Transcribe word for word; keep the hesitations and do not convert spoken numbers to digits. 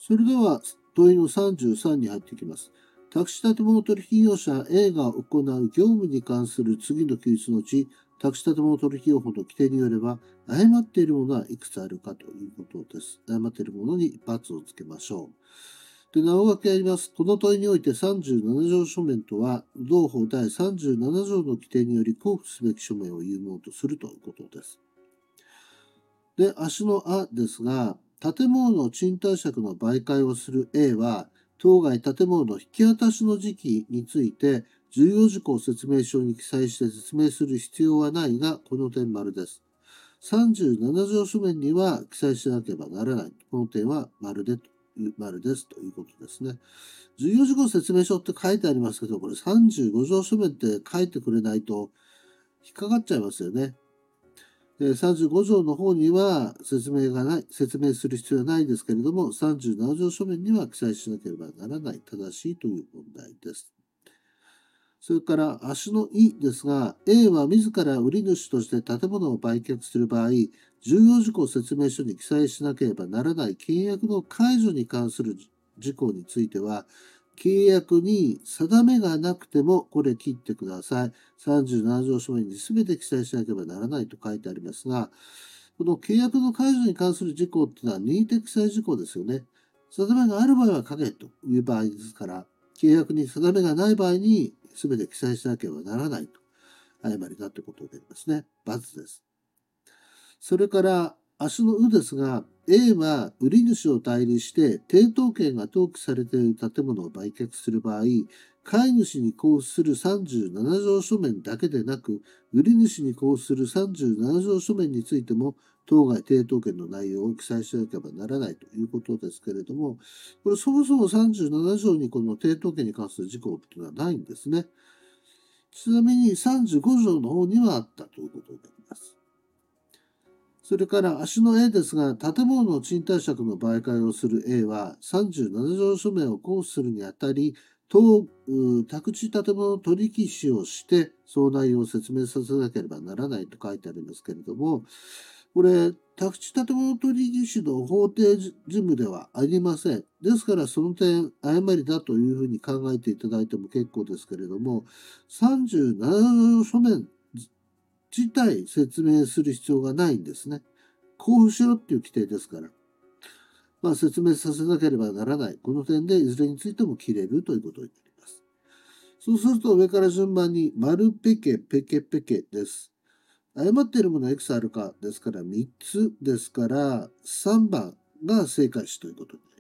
それでは問いのさんじゅうさんに入っていきます。宅地建物取引業者 A が行う業務に関する次の記述のうち、宅地建物取引業法の規定によれば、誤っているものはいくつあるかということです。誤っているものに×をつけましょう。で、なお書きあります。この問いにおいてさんじゅうなな条書面とは、同法第さんじゅうなな条の規定により交付すべき書面を言うものとするということです。で、足のあですが、建物の賃貸借の媒介をする A は、当該建物の引き渡しの時期について、重要事項説明書に記載して説明する必要はないが、この点丸です。さんじゅうなな条書面には記載しなければならない。この点は丸でという丸ですということですね。重要事項説明書って書いてありますけど、これさんじゅうご条書面って書いてくれないと引っかかっちゃいますよね。さんじゅうご条の方には説明がない、説明する必要はないですけれども、さんじゅうなな条書面には記載しなければならない、正しいという問題です。それから足のいですが、A は自ら売り主として建物を売却する場合、重要事項説明書に記載しなければならない契約の解除に関する事項については、契約に定めがなくてもこれ切ってください。さんじゅうなな条書面に全て記載しなければならないと書いてありますが、この契約の解除に関する事項っていうのは任意的記載事項ですよね。定めがある場合は書けという場合ですから、契約に定めがない場合に全て記載しなければならないと。誤りだということになりますね。×です。それから、足のうですが、A は売り主を代理して抵当権が登記されている建物を売却する場合、買い主に交付するさんじゅうなな条書面だけでなく、売り主に交付するさんじゅうなな条書面についても、当該抵当権の内容を記載しなければならないということですけれども、これそもそもさんじゅうなな条にこの抵当権に関する事項っていうのはないんですね。ちなみにさんじゅうご条の方にはあったということになります。それから足の A ですが、建物の賃貸借の媒介をする A はさんじゅうなな条書面を交付するにあたり、当宅地建物取引士をして、その内容を説明させなければならないと書いてありますけれども、これ、宅地建物取引士の法定事務ではありません。ですから、その点、誤りだというふうに考えていただいても結構ですけれども、さんじゅうなな条書面自体説明する必要がないんですね。交付しろっていう規定ですから。まあ、説明させなければならない。この点でいずれについても切れるということになります。そうすると上から順番に丸ペケペケペケです。誤っているものはいくつあるかですからみっつですからさんばんが正解詞ということになります。